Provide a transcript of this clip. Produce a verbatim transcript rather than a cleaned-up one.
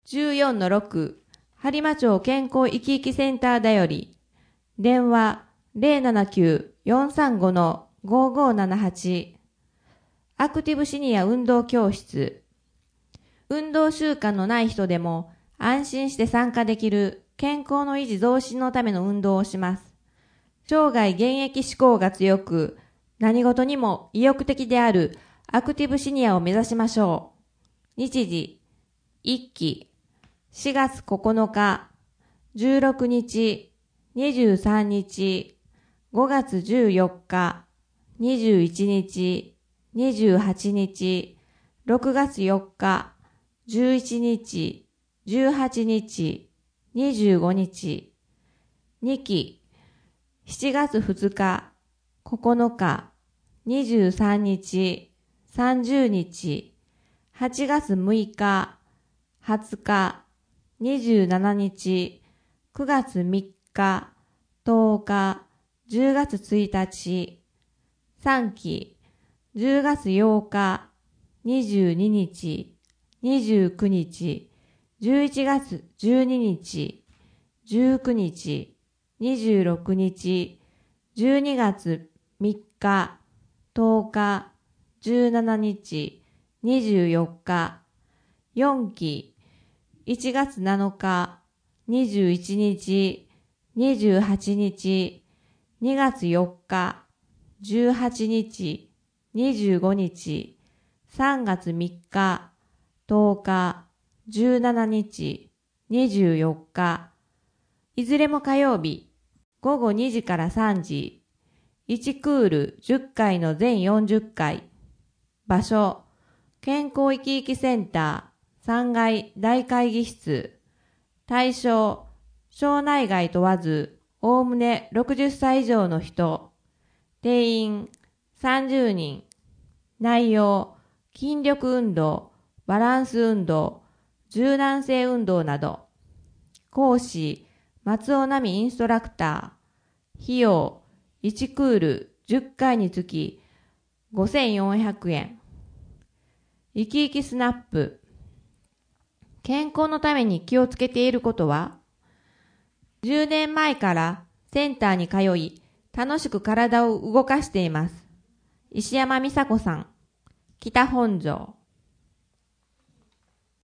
じゅうよんのろく、播磨町健康生き生きセンターだより、電話 ゼロななきゅう よんさんご ごごななはち、アクティブシニア運動教室。運動習慣のない人でも安心して参加できる健康の維持増進のための運動をします。生涯現役志向が強く、何事にも意欲的であるアクティブシニアを目指しましょう。日時、いっき、しがつここのか、じゅうろくにち、にじゅうさんにち、ごがつじゅうよっか、にじゅういちにち、にじゅうはちにち、ろくがつよっか、じゅういちにち、じゅうはちにち、にじゅうごにち。にき、しちがつふつか、ここのか、にじゅうさんにち、さんじゅうにち、はちがつむいか、はつか、にじゅうしちにち、くがつみっか、とおか、じゅうがつついたち。さんき、じゅうがつようか、にじゅうににち、にじゅうくにち、じゅういちがつじゅうににち、じゅうくにち、にじゅうろくにち、じゅうにがつみっか、とおか、じゅうしちにち、にじゅうよっか。よんき、いちがつなのか、にじゅういちにち、にじゅうはちにち、にがつよっか、じゅうはちにち、にじゅうごにち、さんがつみっか、とおか、じゅうしちにち、にじゅうよっか。いずれも火曜日、ごごにじからさんじ。いちクールじゅっかいの全よんじゅっかい。場所、健康生き生きセンターさんがい大会議室。対象、町内外問わず、おおむねろくじゅっさい以上の人。定員さんじゅうにん。内容、筋力運動、バランス運動、柔軟性運動など。講師、松尾奈美インストラクター。費用、いちクールじゅっかいにつきごせんよんひゃくえん。生き生きスナップ。健康のために気をつけていることは？じゅうねんまえからセンターに通い、楽しく体を動かしています。石山美佐子さん、北本庄。